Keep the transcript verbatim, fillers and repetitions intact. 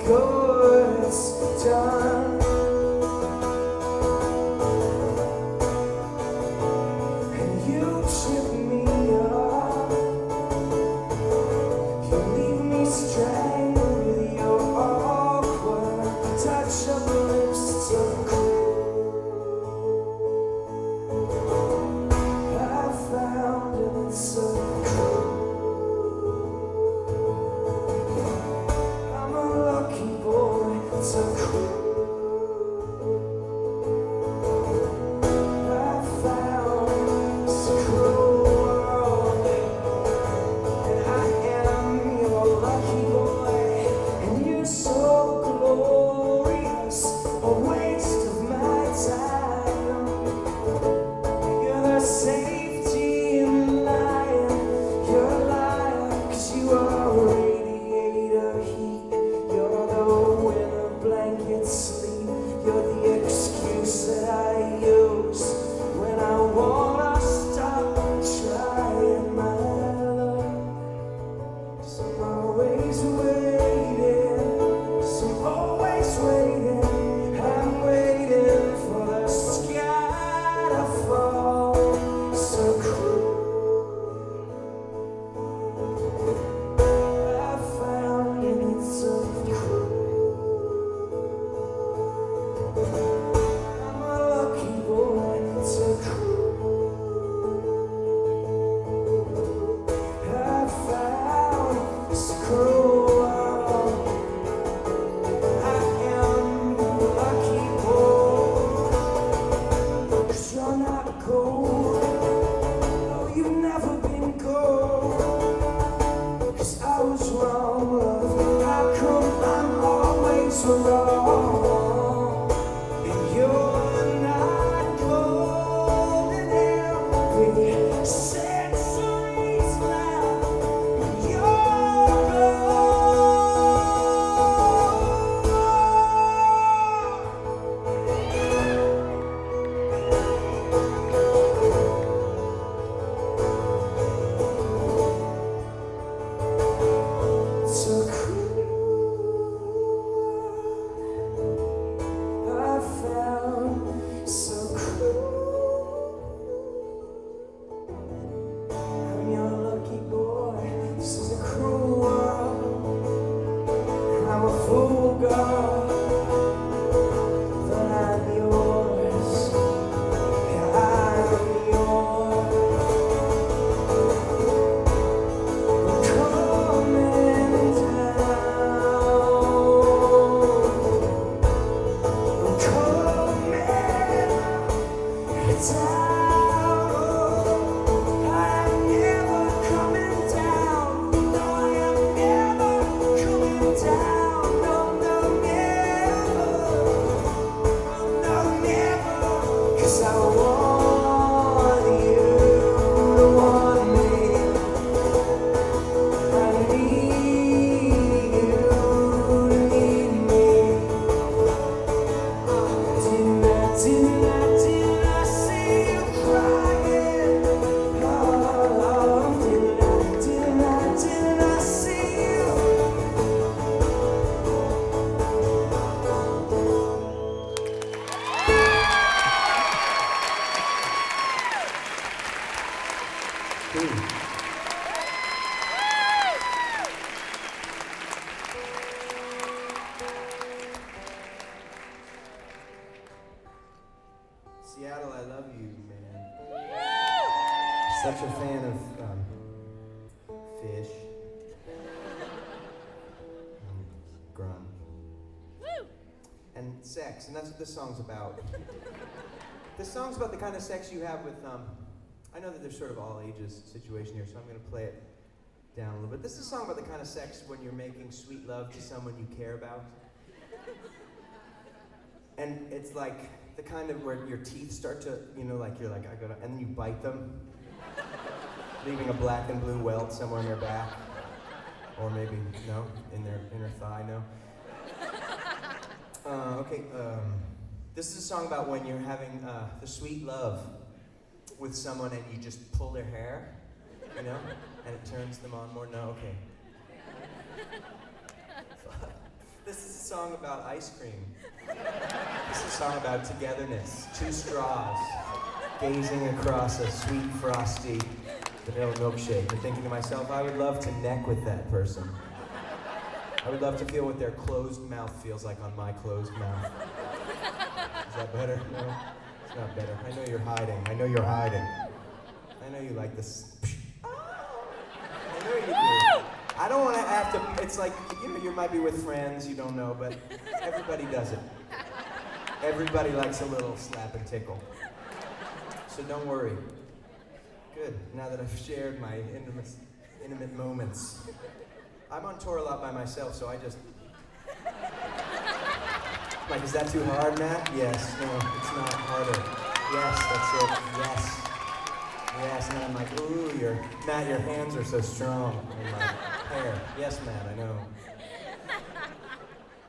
go, it's done. And you trip me up. You leave me strangled with your awkward touch of lips so cool. I found it so cool. I'm a lucky boy, so cool. I found this cruel world, and I am your lucky boy, and you're so glorious, a waste of my time. You're the safety in lying, you're a liar, 'cause you are a radiator heat. You're the winter blanket sleep. You're the excuse that I use when I wanna stop trying, my love. 'Cause I'm always waiting, 'cause I'm always waiting. I'm waiting for the sky to fall. So cruel. I found it so cruel. I'm a lucky boy, so cruel. I found this cruel world. I am the lucky boy, 'cause you're not cold. No, you've never been cold. 'Cause I was wrong, love. How come I'm always wrong? And you're not cold in every sensory's life. You're cold. So cruel. I found so cruel. I'm your lucky boy. This is a cruel world. I'm a fool, girl, but I'm yours. Yeah, I'm yours. I'm coming down. I'm coming down. I'm never coming down. No, I am never coming down. No, no, never. No, never. 'Cause I want you to want me. I need you to need me. Didn't I, didn't I, didn't I see you crying? Oh, didn't I, didn't I, didn't I see you? Seattle, I love you, man. Such a fan of um, Fish, um, grunge, and sex, and that's what this song's about. This song's about the kind of sex you have with, um, I know that there's sort of all ages situation here, so I'm going to play it down a little bit. This is a song about the kind of sex when you're making sweet love to someone you care about. And it's like the kind of where your teeth start to, you know, like you're like, I gotta, and then you bite them, leaving a black and blue welt somewhere in their back. Or maybe, no, in their inner thigh, no. Uh, okay, um, this is a song about when you're having uh, the sweet love with someone and you just pull their hair, you know, and it turns them on more. No, okay. This is song about ice cream. This is a song about togetherness. Two straws, gazing across a sweet, frosty vanilla milkshake, and thinking to myself, I would love to neck with that person. I would love to feel what their closed mouth feels like on my closed mouth. Is that better? No? It's not better. I know you're hiding. I know you're hiding. I know you like this. I know you do. I don't want to have to, it's like, you know, you might be with friends you don't know, but everybody does it. Everybody likes a little slap and tickle. So don't worry. Good, now that I've shared my intimate, intimate moments. I'm on tour a lot by myself, so I just... Like, is that too hard, Matt? Yes, no, it's not harder. Yes, that's it, yes. Yes, and then I'm like, ooh, your, Matt, your hands are so strong in my hair. Yes, Matt, I know.